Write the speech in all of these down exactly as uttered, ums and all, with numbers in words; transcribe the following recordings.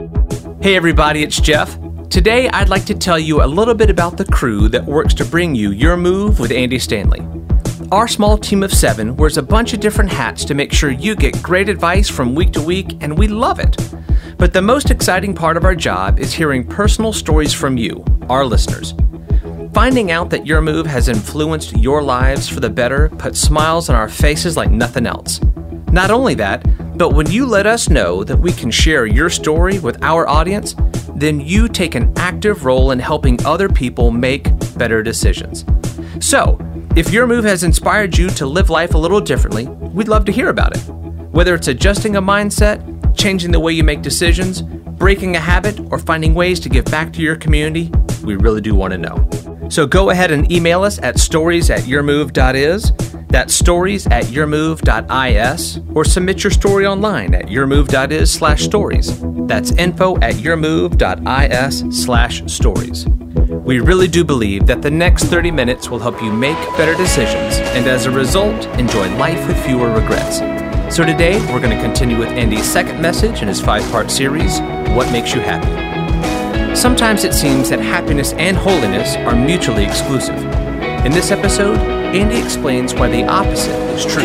Hey everybody, it's Jeff. Today I'd like to tell you a little bit about the crew that works to bring you Your Move with Andy Stanley. Our small team of seven wears a bunch of different hats to make sure you get great advice from week to week, and we love it. But the most exciting part of our job is hearing personal stories from you, our listeners. Finding out that Your Move has influenced your lives for the better puts smiles on our faces like nothing else. Not only that, but when you let us know that we can share your story with our audience, then you take an active role in helping other people make better decisions. So, if Your Move has inspired you to live life a little differently, we'd love to hear about it. Whether it's adjusting a mindset, changing the way you make decisions, breaking a habit, or finding ways to give back to your community, we really do want to know. So go ahead and email us at stories at yourmove.is. That's stories at yourmove.is, or submit your story online at yourmove.is slash stories. That's info at yourmove.is slash stories. We really do believe that the next thirty minutes will help you make better decisions, and as a result, enjoy life with fewer regrets. So today, we're going to continue with Andy's second message in his five-part series, What Makes You Happy? Sometimes it seems that happiness and holiness are mutually exclusive. In this episode, Andy explains why the opposite is true.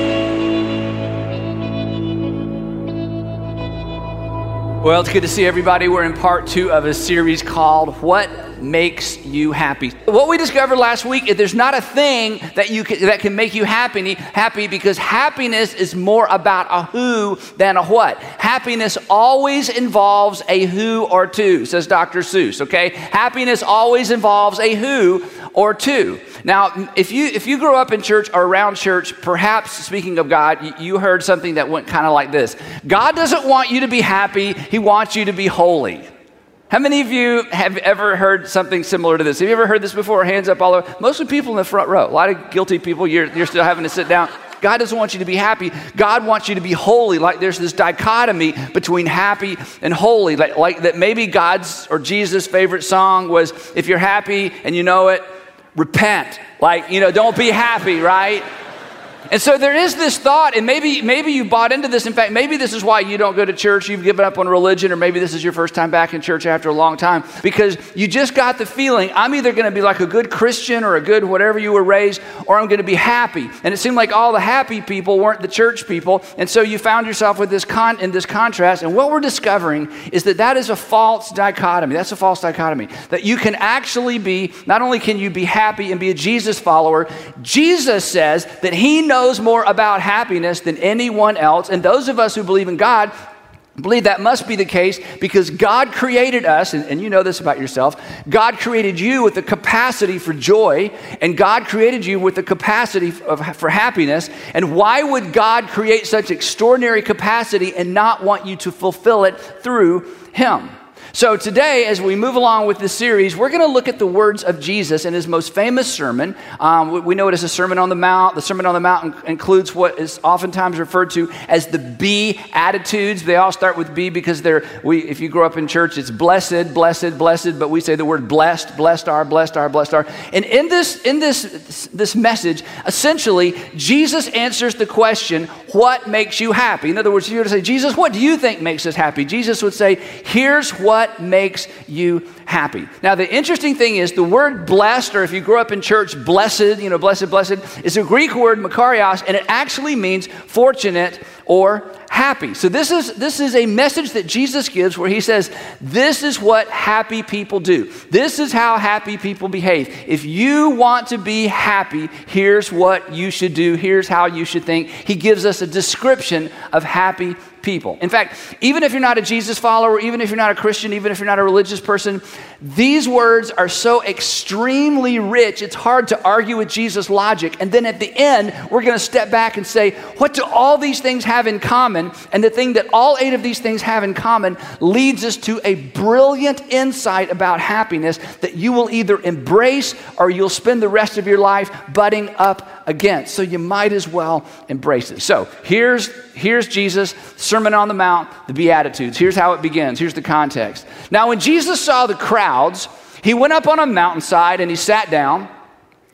Well, it's good to see everybody. We're in part two of a series called What Makes You Happy. What we discovered last week is there's not a thing that you can, that can make you happy, happy because happiness is more about a who than a what. Happiness always involves a who or two, says Doctor Seuss, okay? Happiness always involves a who or two. Now, if you if you grew up in church or around church, perhaps speaking of God, you, you heard something that went kind of like this. God doesn't want you to be happy, he wants you to be holy. How many of you have ever heard something similar to this? Have you ever heard this before? Hands up all over. Mostly people in the front row. A lot of guilty people, you're, you're still having to sit down. God doesn't want you to be happy. God wants you to be holy. Like there's this dichotomy between happy and holy. Like, like that maybe God's or Jesus' favorite song was, if you're happy and you know it, repent. Like, you know, don't be happy, right? And so there is this thought, and maybe maybe you bought into this. In fact, maybe this is why you don't go to church. You've given up on religion, or maybe this is your first time back in church after a long time, because you just got the feeling, I'm either going to be like a good Christian or a good whatever you were raised, or I'm going to be happy. And it seemed like all the happy people weren't the church people, and so you found yourself with this con in this contrast. And what we're discovering is that that is a false dichotomy. That's a false dichotomy. That you can actually be, not only can you be happy and be a Jesus follower, Jesus says that he knows knows more about happiness than anyone else. And those of us who believe in God believe that must be the case because God created us, and, and you know this about yourself, God created you with the capacity for joy, and God created you with the capacity of, for happiness. And why would God create such extraordinary capacity and not want you to fulfill it through Him? So today, as we move along with this series, we're going to look at the words of Jesus in his most famous sermon. Um, we, we know it as a Sermon on the Mount. The Sermon on the Mount in, includes what is oftentimes referred to as the Beatitudes. They all start with B because they're, we, if you grow up in church, it's blessed, blessed, blessed, but we say the word blessed, blessed are, blessed are, blessed are. And in this, in this, this message, essentially, Jesus answers the question, what makes you happy? In other words, if you were to say, Jesus, what do you think makes us happy? Jesus would say, here's what What makes you happy? Now, the interesting thing is the word blessed, or if you grew up in church, blessed, you know, blessed, blessed, is a Greek word, makarios, and it actually means fortunate or happy. So this is this is a message that Jesus gives where he says, this is what happy people do. This is how happy people behave. If you want to be happy, here's what you should do. Here's how you should think. He gives us a description of happy people. In fact, even if you're not a Jesus follower, even if you're not a Christian, even if you're not a religious person, these words are so extremely rich, it's hard to argue with Jesus' logic. And then at the end, we're going to step back and say, what do all these things have in common? And the thing that all eight of these things have in common leads us to a brilliant insight about happiness that you will either embrace or you'll spend the rest of your life butting up against. So you might as well embrace it. So here's, here's Jesus' Sermon on the Mount, the Beatitudes. Here's how it begins. Here's the context. Now, when Jesus saw the crowds, he went up on a mountainside and he sat down.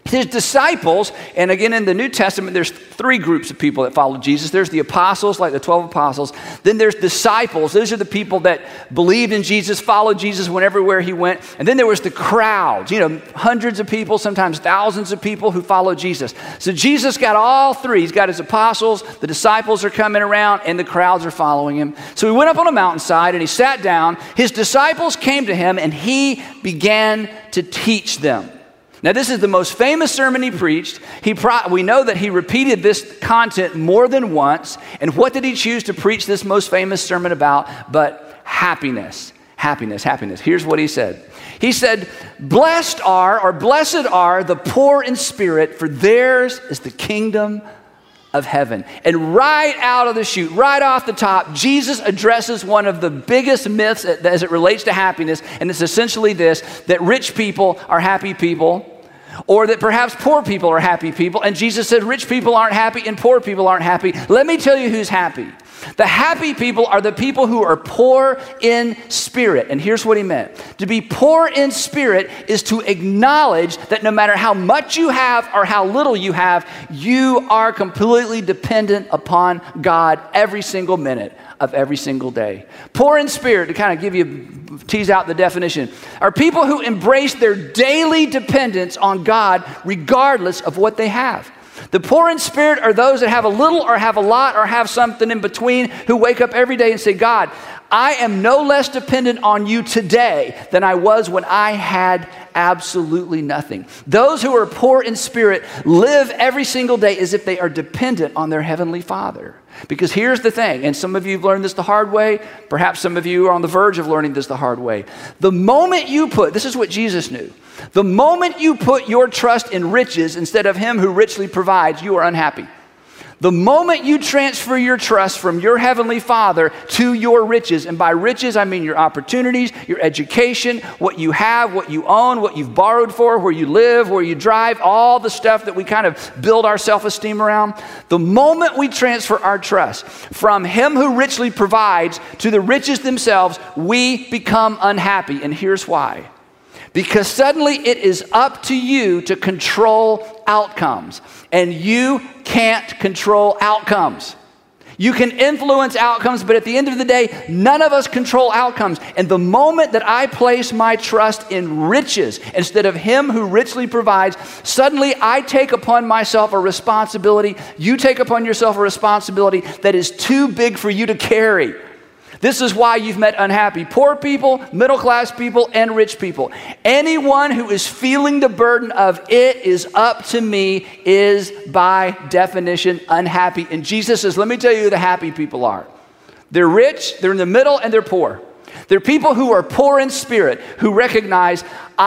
His disciples, and again in the New Testament, there's three groups of people that follow Jesus. There's the apostles, like the twelve apostles. Then there's disciples. Those are the people that believed in Jesus, followed Jesus, went everywhere he went. And then there was the crowds, you know, hundreds of people, sometimes thousands of people who followed Jesus. So Jesus got all three. He's got his apostles, the disciples are coming around, and the crowds are following him. So he went up on a mountainside and he sat down. His disciples came to him and he began to teach them. Now, this is the most famous sermon he preached. He pro- we know that he repeated this content more than once. And what did he choose to preach this most famous sermon about? But happiness, happiness, happiness. Here's what he said. He said, blessed are, or blessed are the poor in spirit, for theirs is the kingdom of heaven. And right out of the chute, right off the top, Jesus addresses one of the biggest myths as it relates to happiness, and it's essentially this, that rich people are happy people, or that perhaps poor people are happy people. And Jesus said rich people aren't happy and poor people aren't happy. Let me tell you who's happy. The happy people are the people who are poor in spirit. And here's what he meant. To be poor in spirit is to acknowledge that no matter how much you have or how little you have, you are completely dependent upon God every single minute of every single day. Poor in spirit, to kind of give you, tease out the definition, are people who embrace their daily dependence on God regardless of what they have. The poor in spirit are those that have a little or have a lot or have something in between, who wake up every day and say, God, I am no less dependent on you today than I was when I had absolutely nothing. Those who are poor in spirit live every single day as if they are dependent on their heavenly Father. Because here's the thing, and some of you have learned this the hard way, perhaps some of you are on the verge of learning this the hard way. The moment you put, this is what Jesus knew, the moment you put your trust in riches instead of him who richly provides, you are unhappy. The moment you transfer your trust from your heavenly Father to your riches, and by riches I mean your opportunities, your education, what you have, what you own, what you've borrowed for, where you live, where you drive, all the stuff that we kind of build our self-esteem around. The moment we transfer our trust from him who richly provides to the riches themselves, we become unhappy. And here's why. Because suddenly it is up to you to control outcomes, and you can't control outcomes. You can influence outcomes, but at the end of the day, none of us control outcomes. And the moment that I place my trust in riches instead of him who richly provides, suddenly I take upon myself a responsibility, you take upon yourself a responsibility that is too big for you to carry. This is why you've met unhappy poor people, middle-class people, and rich people. Anyone who is feeling the burden of it is up to me is by definition unhappy. And Jesus says, let me tell you who the happy people are. They're rich, they're in the middle, and they're poor. They're people who are poor in spirit, who recognize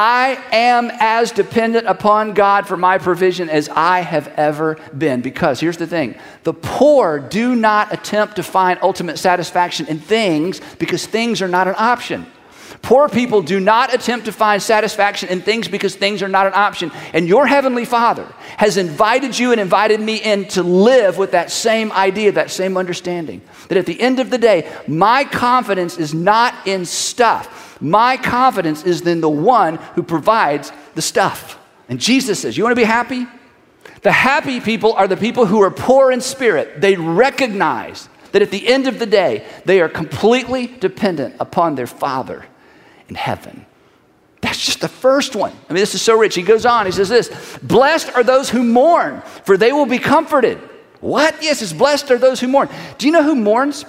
I am as dependent upon God for my provision as I have ever been. Because here's the thing, the poor do not attempt to find ultimate satisfaction in things because things are not an option. Poor people do not attempt to find satisfaction in things because things are not an option. And your heavenly Father has invited you and invited me in to live with that same idea, that same understanding. That at the end of the day, my confidence is not in stuff. My confidence is in the one who provides the stuff. And Jesus says, you want to be happy? The happy people are the people who are poor in spirit. They recognize that at the end of the day, they are completely dependent upon their Father in heaven. That's just the first one. I mean, this is so rich. He goes on, he says this, blessed are those who mourn, for they will be comforted. What? Yes, it's blessed are those who mourn. Do you know who mourns?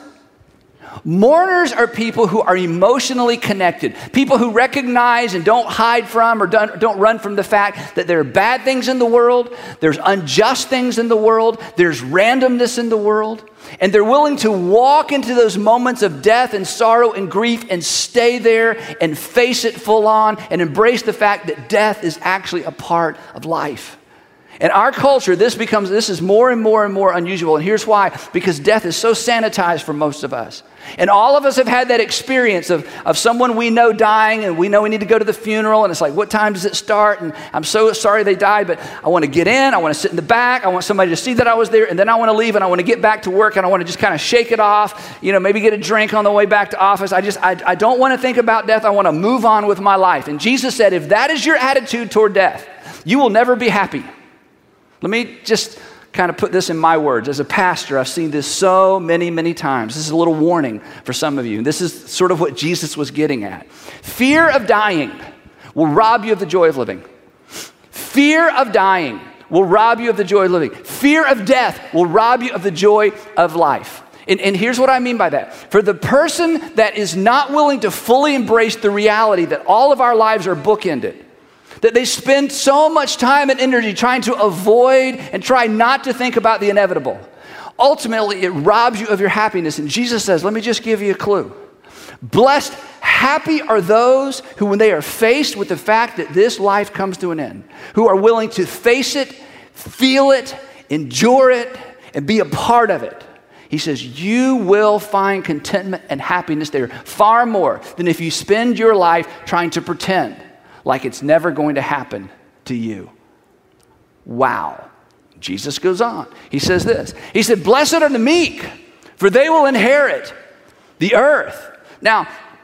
Mourners are people who are emotionally connected, people who recognize and don't hide from or don't, don't run from the fact that there are bad things in the world, there's unjust things in the world, there's randomness in the world, and they're willing to walk into those moments of death and sorrow and grief and stay there and face it full on and embrace the fact that death is actually a part of life. In our culture, this becomes, this is more and more and more unusual. And here's why, because death is so sanitized for most of us. And all of us have had that experience of, of someone we know dying, and we know we need to go to the funeral, and it's like, what time does it start? And I'm so sorry they died, but I want to get in, I want to sit in the back, I want somebody to see that I was there, and then I want to leave, and I want to get back to work, and I want to just kind of shake it off, you know, maybe get a drink on the way back to office. I just, I, I don't want to think about death. I want to move on with my life. And Jesus said, if that is your attitude toward death, you will never be happy. Let me just kind of put this in my words. As a pastor, I've seen this so many, many times. This is a little warning for some of you. This is sort of what Jesus was getting at. Fear of dying will rob you of the joy of living. Fear of dying will rob you of the joy of living. Fear of death will rob you of the joy of life. And, and here's what I mean by that. For the person that is not willing to fully embrace the reality that all of our lives are bookended, that they spend so much time and energy trying to avoid and try not to think about the inevitable. Ultimately, it robs you of your happiness. And Jesus says, let me just give you a clue. Blessed, happy are those who, when they are faced with the fact that this life comes to an end, who are willing to face it, feel it, endure it, and be a part of it. He says, you will find contentment and happiness there far more than if you spend your life trying to pretend like it's never going to happen to you. Wow. Jesus goes on. He says this. He said, blessed are the meek, for they will inherit the earth. Now,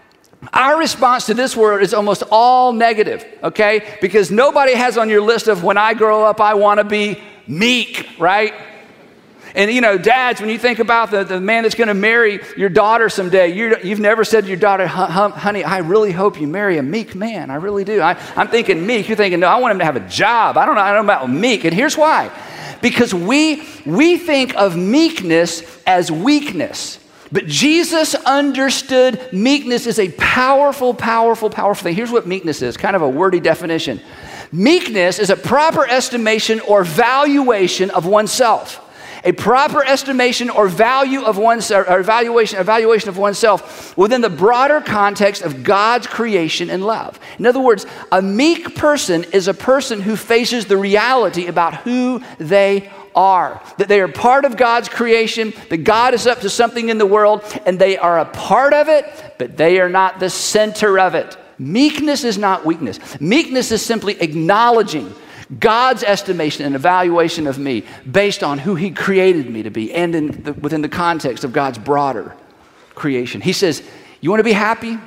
our response to this word is almost all negative, okay? Because nobody has on your list of when I grow up, I want to be meek, right? And, you know, dads, when you think about the, the man that's going to marry your daughter someday, you're, you've never said to your daughter, honey, I really hope you marry a meek man. I really do. I, I'm thinking meek. You're thinking, no, I want him to have a job. I don't know, I don't know about meek. And here's why. Because we, we think of meekness as weakness. But Jesus understood meekness is a powerful, powerful, powerful thing. Here's what meekness is, kind of a wordy definition. Meekness is a proper estimation or valuation of oneself. A proper estimation or value of one's or evaluation, evaluation of oneself within the broader context of God's creation and love. In other words, a meek person is a person who faces the reality about who they are, that they are part of God's creation, that God is up to something in the world, and they are a part of it, but they are not the center of it. Meekness is not weakness. Meekness is simply acknowledging God's estimation and evaluation of me based on who he created me to be and in the, within the context of God's broader creation. He says, you want to be happy?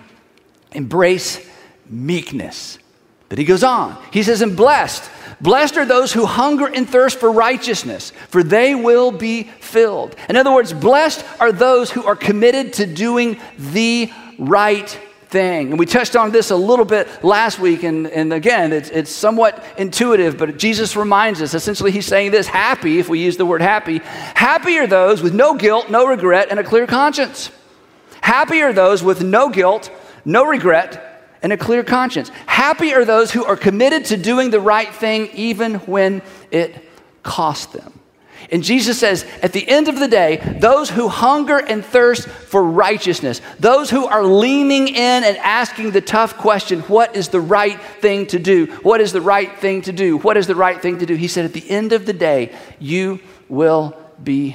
Embrace meekness. But he goes on. He says, and blessed. Blessed are those who hunger and thirst for righteousness, for they will be filled. In other words, blessed are those who are committed to doing the right thing. And we touched on this a little bit last week, and, and again, it's, it's somewhat intuitive, but Jesus reminds us, essentially he's saying this, happy, if we use the word happy, happy are those with no guilt, no regret, and a clear conscience. Happy are those with no guilt, no regret, and a clear conscience. Happy are those who are committed to doing the right thing even when it costs them. And Jesus says, at the end of the day, those who hunger and thirst for righteousness, those who are leaning in and asking the tough question, what is the right thing to do? What is the right thing to do? What is the right thing to do? He said, at the end of the day, you will be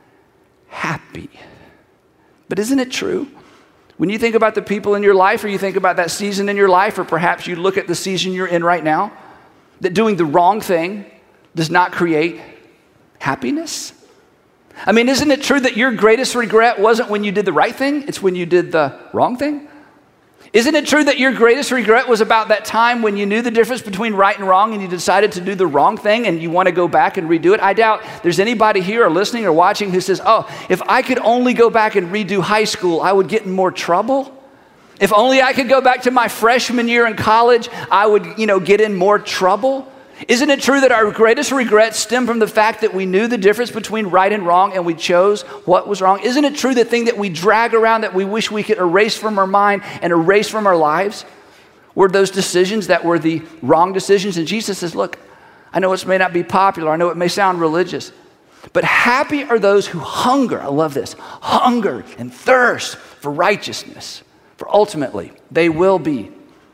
happy. But isn't it true? When you think about the people in your life, or you think about that season in your life, or perhaps you look at the season you're in right now, that doing the wrong thing does not create happiness? I mean, isn't it true that your greatest regret wasn't when you did the right thing? It's when you did the wrong thing? Isn't it true that your greatest regret was about that time when you knew the difference between right and wrong and you decided to do the wrong thing and you want to go back and redo it? I doubt there's anybody here or listening or watching who says, oh, if I could only go back and redo high school, I would get in more trouble. If only I could go back to my freshman year in college, I would, you know, get in more trouble. Isn't it true that our greatest regrets stem from the fact that we knew the difference between right and wrong and we chose what was wrong? Isn't it true the thing that we drag around that we wish we could erase from our mind and erase from our lives were those decisions that were the wrong decisions? And Jesus says, look, I know it may not be popular. I know it may sound religious, but happy are those who hunger. I love this. Hunger and thirst for righteousness, for ultimately they will be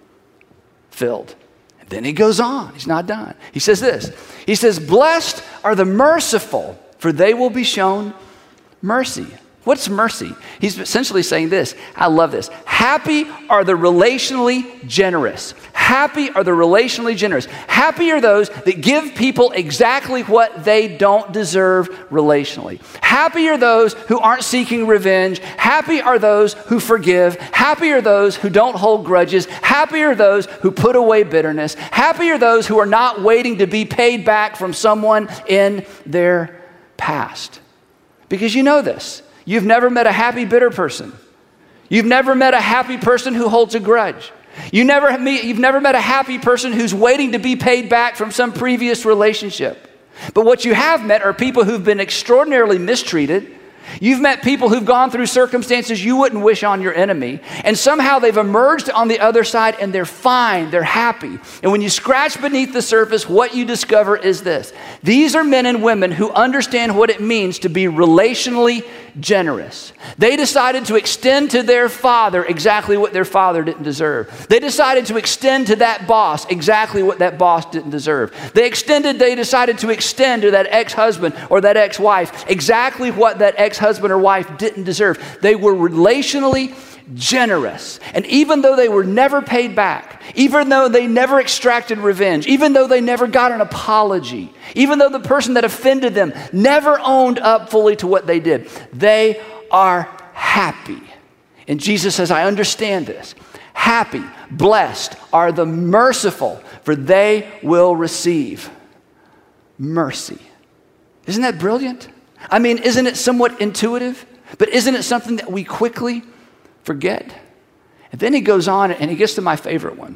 filled. Then he goes on. He's not done. He says this. He says, blessed are the merciful, for they will be shown mercy. What's mercy? He's essentially saying this. I love this. Happy are the relationally generous. Happy are the relationally generous. Happy are those that give people exactly what they don't deserve relationally. Happy are those who aren't seeking revenge. Happy are those who forgive. Happy are those who don't hold grudges. Happy are those who put away bitterness. Happy are those who are not waiting to be paid back from someone in their past. Because you know this. You've never met a happy, bitter person. You've never met a happy person who holds a grudge. You never meet, you've never met a happy person who's waiting to be paid back from some previous relationship. But what you have met are people who've been extraordinarily mistreated. You've met people who've gone through circumstances you wouldn't wish on your enemy. And somehow they've emerged on the other side and they're fine, they're happy. And when you scratch beneath the surface, what you discover is this. These are men and women who understand what it means to be relationally generous. They decided to extend to their father exactly what their father didn't deserve. They decided to extend to that boss exactly what that boss didn't deserve. They extended, they decided to extend to that ex-husband or that ex-wife exactly what that ex-husband or wife didn't deserve. They were relationally generous. And even though they were never paid back, even though they never extracted revenge, even though they never got an apology, even though the person that offended them never owned up fully to what they did, they are happy. And Jesus says, I understand this. Happy, blessed are the merciful, for they will receive mercy. Isn't that brilliant? I mean, isn't it somewhat intuitive? But isn't it something that we quickly forget? And then he goes on and he gets to my favorite one.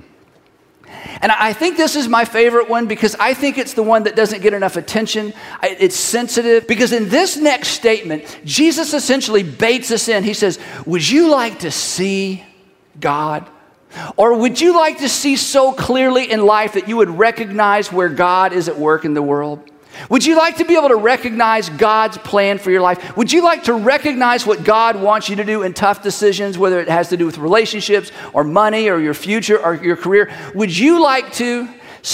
And I think this is my favorite one because I think it's the one that doesn't get enough attention. It's sensitive because in this next statement, Jesus essentially baits us in. He says, would you like to see God? Or would you like to see so clearly in life that you would recognize where God is at work in the world? Would you like to be able to recognize God's plan for your life? Would you like to recognize what God wants you to do in tough decisions, whether it has to do with relationships or money or your future or your career? Would you like to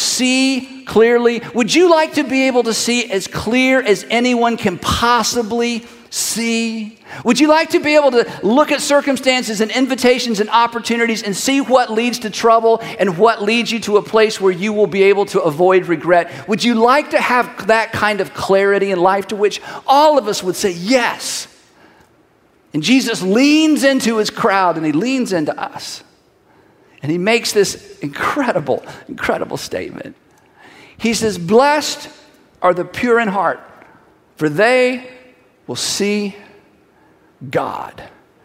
see clearly? Would you like to be able to see as clear as anyone can possibly see? Would you like to be able to look at circumstances and invitations and opportunities and see what leads to trouble and what leads you to a place where you will be able to avoid regret? Would you like to have that kind of clarity in life, to which all of us would say yes? And Jesus leans into his crowd and he leans into us. And he makes this incredible, incredible statement. He says, blessed are the pure in heart, for they will see God.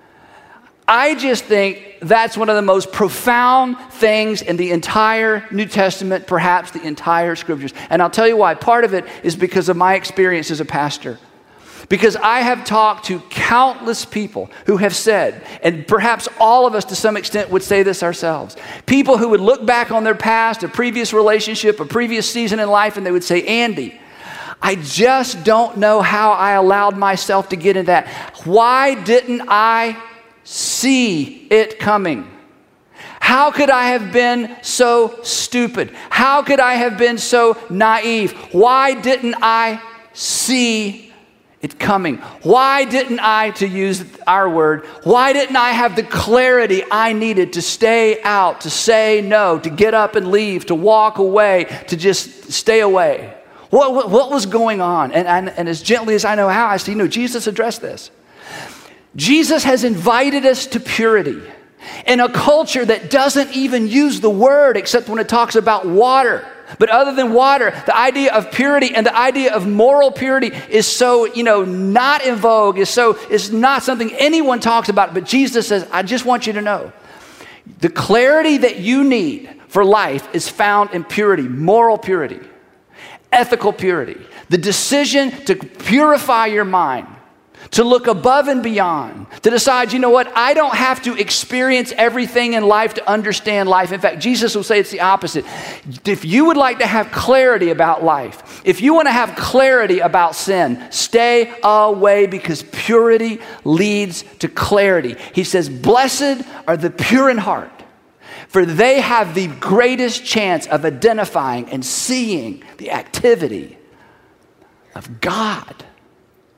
I just think that's one of the most profound things in the entire New Testament, perhaps the entire scriptures. And I'll tell you why. Part of it is because of my experience as a pastor. Because I have talked to countless people who have said, and perhaps all of us to some extent would say this ourselves, people who would look back on their past, a previous relationship, a previous season in life, and they would say, Andy, I just don't know how I allowed myself to get into that. Why didn't I see it coming? How could I have been so stupid? How could I have been so naive? Why didn't I see it coming? Why didn't I, to use our word, why didn't I have the clarity I needed to stay out, to say no, to get up and leave, to walk away, to just stay away? What, what, what was going on? And, and, and as gently as I know how, I see, you know, Jesus addressed this. Jesus has invited us to purity in a culture that doesn't even use the word except when it talks about water. But other than water, the idea of purity and the idea of moral purity is so, you know, not in vogue, is so, it's not something anyone talks about. But Jesus says, I just want you to know, the clarity that you need for life is found in purity, moral purity. Ethical purity, the decision to purify your mind, to look above and beyond, to decide, you know what, I don't have to experience everything in life to understand life. In fact, Jesus will say it's the opposite. If you would like to have clarity about life, if you want to have clarity about sin, stay away because purity leads to clarity. He says, blessed are the pure in heart, for they have the greatest chance of identifying and seeing the activity of God.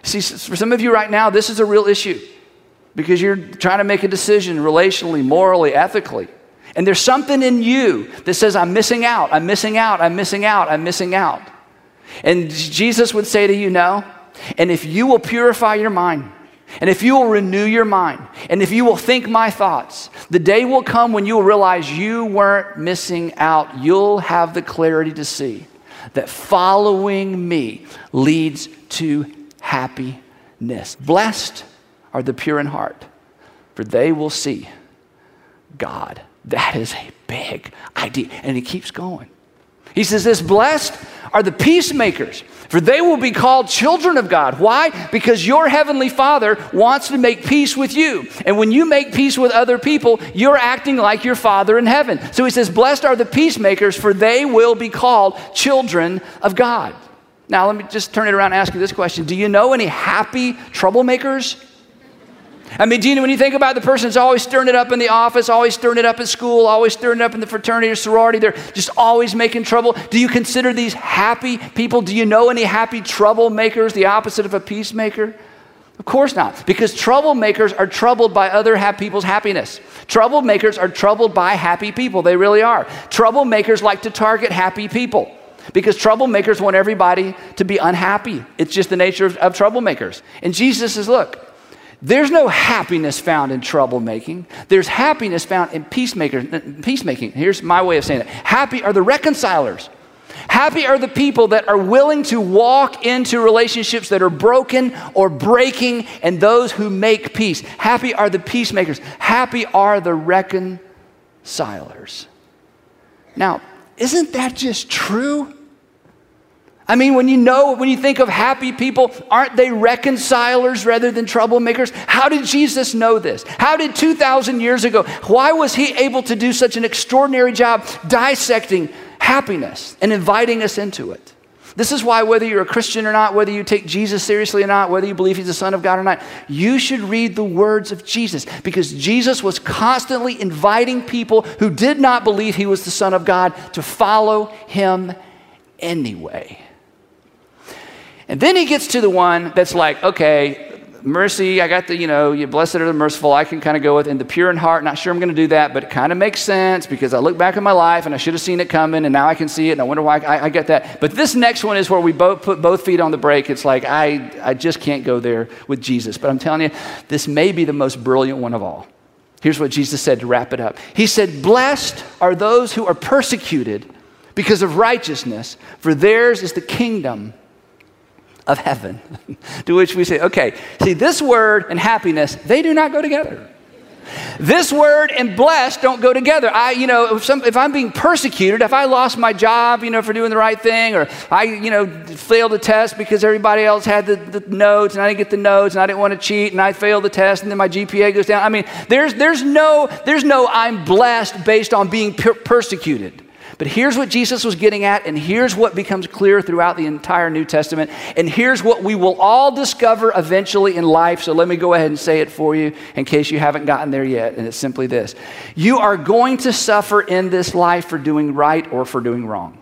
See, for some of you right now, this is a real issue because you're trying to make a decision relationally, morally, ethically. And there's something in you that says, I'm missing out, I'm missing out, I'm missing out, I'm missing out. And Jesus would say to you, no. And if you will purify your mind, and if you will renew your mind, and if you will think my thoughts, the day will come when you will realize you weren't missing out. You'll have the clarity to see that following me leads to happiness. Blessed are the pure in heart, for they will see God. That is a big idea. And he keeps going. He says this, blessed are the peacemakers, for they will be called children of God. Why? Because your heavenly Father wants to make peace with you. And when you make peace with other people, you're acting like your Father in heaven. So he says, blessed are the peacemakers, for they will be called children of God. Now, let me just turn it around and ask you this question. Do you know any happy troublemakers? I mean, do you know, when you think about the person that's always stirring it up in the office, always stirring it up at school, always stirring it up in the fraternity or sorority, they're just always making trouble. Do you consider these happy people? Do you know any happy troublemakers, the opposite of a peacemaker? Of course not, because troublemakers are troubled by other ha- people's happiness. Troublemakers are troubled by happy people. They really are. Troublemakers like to target happy people because troublemakers want everybody to be unhappy. It's just the nature of, of troublemakers. And Jesus says, look, there's no happiness found in troublemaking. There's happiness found in peacemakers, peacemaking. Here's my way of saying it. Happy are the reconcilers. Happy are the people that are willing to walk into relationships that are broken or breaking, and those who make peace. Happy are the peacemakers. Happy are the reconcilers. Now, isn't that just true? I mean, when you know, when you think of happy people, aren't they reconcilers rather than troublemakers? How did Jesus know this? How did two thousand years ago, why was he able to do such an extraordinary job dissecting happiness and inviting us into it? This is why whether you're a Christian or not, whether you take Jesus seriously or not, whether you believe he's the Son of God or not, you should read the words of Jesus, because Jesus was constantly inviting people who did not believe he was the Son of God to follow him anyway. And then he gets to the one that's like, okay, mercy, I got the, you know, you blessed are the merciful, I can kind of go with, and the pure in heart, not sure I'm going to do that, but it kind of makes sense because I look back at my life and I should have seen it coming and now I can see it and I wonder why I, I get that. But this next one is where we both put both feet on the brake. It's like, I, I just can't go there with Jesus. But I'm telling you, this may be the most brilliant one of all. Here's what Jesus said to wrap it up. He said, blessed are those who are persecuted because of righteousness, for theirs is the kingdom of heaven. To which we say, okay, see, this word and happiness, they do not go together. This word and blessed don't go together. I, you know, if, some, if I'm being persecuted, if I lost my job, you know, for doing the right thing, or I, you know, failed the test because everybody else had the, the notes and I didn't get the notes and I didn't want to cheat and I failed the test and then my G P A goes down. I mean, there's there's no there's no I'm blessed based on being per- persecuted. But here's what Jesus was getting at, and here's what becomes clear throughout the entire New Testament, and here's what we will all discover eventually in life. So let me go ahead and say it for you in case you haven't gotten there yet, and it's simply this. You are going to suffer in this life for doing right or for doing wrong.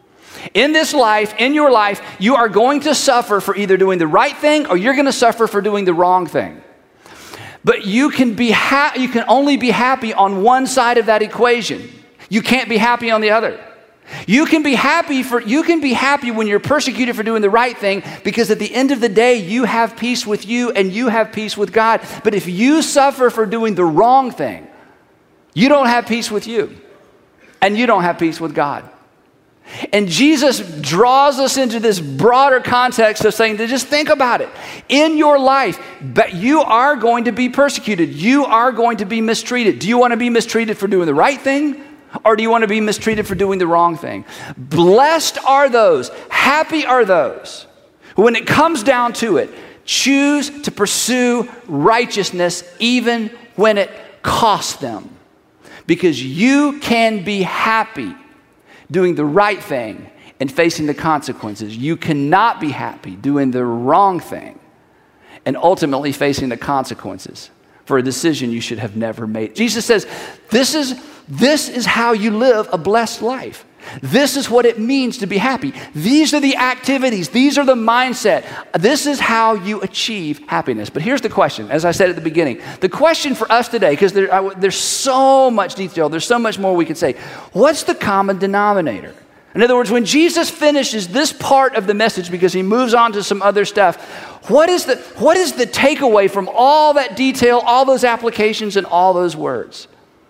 In this life, in your life, you are going to suffer for either doing the right thing or you're going to suffer for doing the wrong thing. But you can be ha- you can only be happy on one side of that equation. You can't be happy on the other. You can be happy for you can be happy when you're persecuted for doing the right thing, because at the end of the day you have peace with you and you have peace with God. But if you suffer for doing the wrong thing, you don't have peace with you and you don't have peace with God. And Jesus draws us into this broader context of saying, to just think about it. In your life, but you are going to be persecuted. You are going to be mistreated. Do you want to be mistreated for doing the right thing? Or do you want to be mistreated for doing the wrong thing? Blessed are those, happy are those, who, when it comes down to it, choose to pursue righteousness even when it costs them. Because you can be happy doing the right thing and facing the consequences. You cannot be happy doing the wrong thing and ultimately facing the consequences for a decision you should have never made. Jesus says, this is This is how you live a blessed life. This is what it means to be happy. These are the activities. These are the mindset. This is how you achieve happiness. But here's the question, as I said at the beginning. The question for us today, because there, I, there's so much detail, there's so much more we could say. What's the common denominator? In other words, when Jesus finishes this part of the message, because he moves on to some other stuff, what is the, what is the takeaway from all that detail, all those applications, and all those words?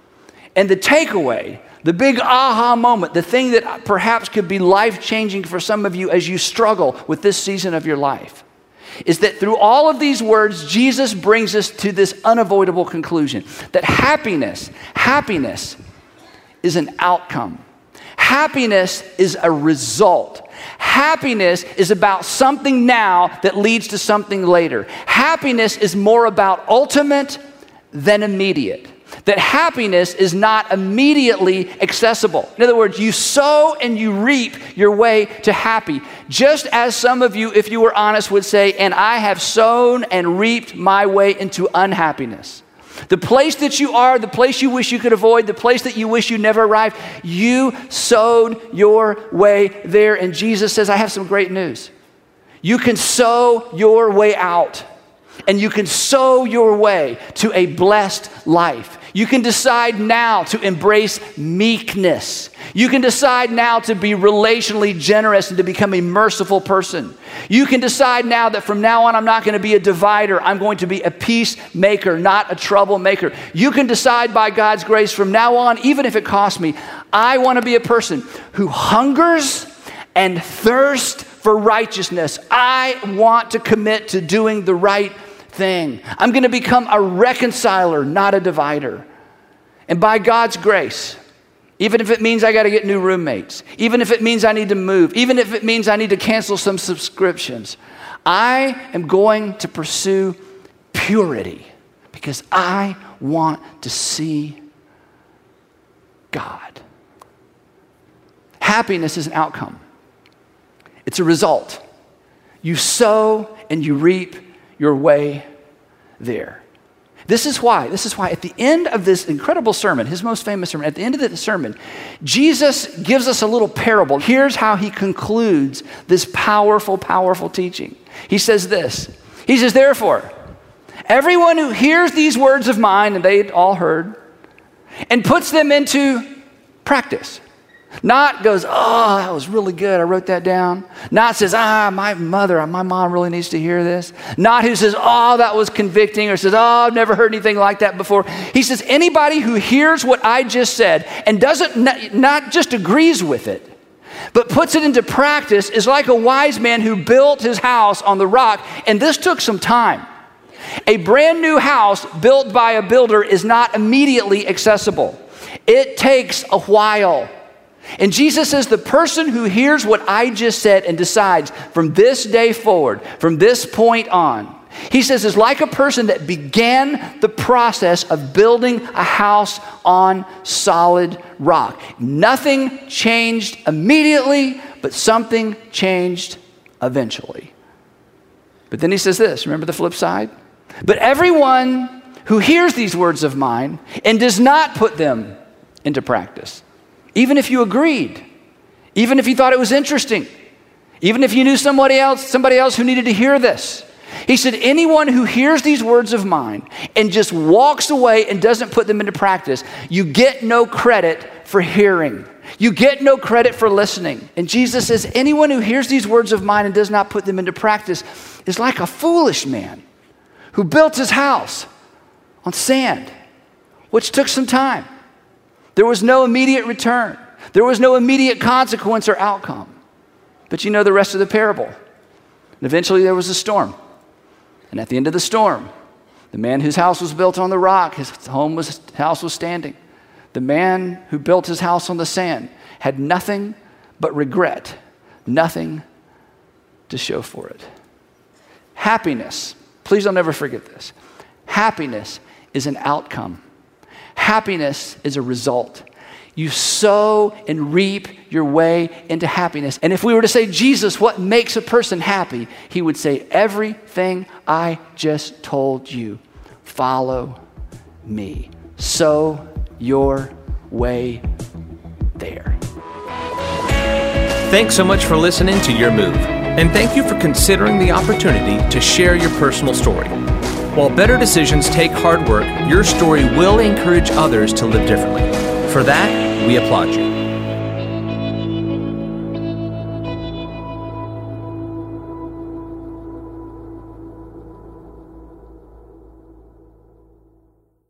And the takeaway, the big aha moment, the thing that perhaps could be life-changing for some of you as you struggle with this season of your life, is that through all of these words, Jesus brings us to this unavoidable conclusion that happiness, happiness is an outcome. Happiness is a result. Happiness is about something now that leads to something later. Happiness is more about ultimate than immediate. That happiness is not immediately accessible. In other words, you sow and you reap your way to happy. Just as some of you, if you were honest, would say, and I have sown and reaped my way into unhappiness. The place that you are, the place you wish you could avoid, the place that you wish you never arrived, you sowed your way there. And Jesus says, I have some great news. You can sow your way out, and you can sow your way to a blessed life. You can decide now to embrace meekness. You can decide now to be relationally generous and to become a merciful person. You can decide now that from now on, I'm not going to be a divider. I'm going to be a peacemaker, not a troublemaker. You can decide by God's grace from now on, even if it costs me, I want to be a person who hungers and thirsts for righteousness. I want to commit to doing the right thing. I'm going to become a reconciler, not a divider. And by God's grace, even if it means I got to get new roommates, even if it means I need to move, even if it means I need to cancel some subscriptions, I am going to pursue purity because I want to see God. Happiness is an outcome. It's a result. You sow and you reap your way there. This is why, this is why at the end of this incredible sermon, his most famous sermon, at the end of the sermon, Jesus gives us a little parable. Here's how he concludes this powerful, powerful teaching. He says this, he says, therefore, everyone who hears these words of mine, and they all heard, and puts them into practice, not goes, oh, that was really good, I wrote that down. Not says, ah, my mother, my mom really needs to hear this. Not who says, oh, that was convicting, or says, oh, I've never heard anything like that before. He says, anybody who hears what I just said and doesn't, not, not just agrees with it, but puts it into practice is like a wise man who built his house on the rock, and this took some time. A brand new house built by a builder is not immediately accessible. It takes a while. And Jesus says the person who hears what I just said and decides from this day forward, from this point on, he says is like a person that began the process of building a house on solid rock. Nothing changed immediately, but something changed eventually. But then he says this, remember the flip side? But everyone who hears these words of mine and does not put them into practice, even if you agreed, even if you thought it was interesting, even if you knew somebody else, somebody else who needed to hear this. He said, anyone who hears these words of mine and just walks away and doesn't put them into practice, you get no credit for hearing. You get no credit for listening. And Jesus says, anyone who hears these words of mine and does not put them into practice is like a foolish man who built his house on sand, which took some time. There was no immediate return. There was no immediate consequence or outcome. But you know the rest of the parable. And eventually there was a storm. And at the end of the storm, the man whose house was built on the rock, his home was, his house was standing. The man who built his house on the sand had nothing but regret, nothing to show for it. Happiness, please don't ever forget this. Happiness is an outcome. Happiness is a result. You sow and reap your way into happiness. And if we were to say, Jesus, what makes a person happy? He would say, everything I just told you. Follow me. Sow your way there. Thanks so much for listening to Your Move, and thank you for considering the opportunity to share your personal story. While better decisions take hard work, your story will encourage others to live differently. For that, we applaud you.